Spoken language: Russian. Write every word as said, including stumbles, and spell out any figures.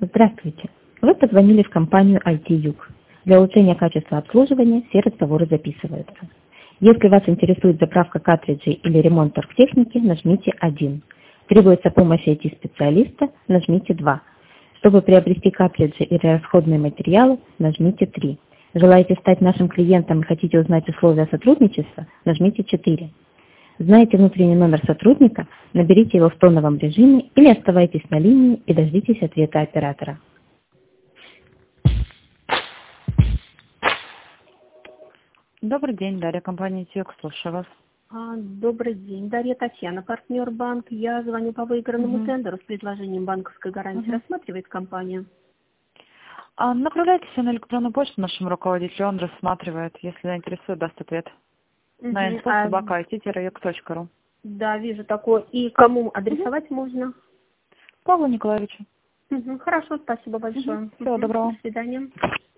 Здравствуйте. Вы позвонили в компанию ай ти Юг. Для улучшения качества обслуживания все разговоры записываются. Если вас интересует заправка картриджей или ремонт торгтехники, нажмите один. Требуется помощь ай ти-специалиста, нажмите два. Чтобы приобрести картриджи или расходные материалы, нажмите три. Желаете стать нашим клиентом и хотите узнать условия сотрудничества, нажмите четыре. Знаете внутренний номер сотрудника, наберите его в тоновом режиме или оставайтесь на линии и дождитесь ответа оператора. Добрый день, Дарья, компания ТИОК, слушаю вас. А, Добрый день, Дарья Татьяна, партнер банк. Я звоню по выигранному Мгм. тендеру с предложением банковской гарантии. Мгм. Рассматривает компания? А, направляйтесь на электронную почту нашему руководителю, он рассматривает, если заинтересует, даст ответ. На Мгм. инфо А, собака ай ти юк точка ру. да, вижу такое. И кому адресовать можно? Павлу Николаевичу. Мгм. Хорошо, спасибо большое. Всего Мгм. доброго. До свидания.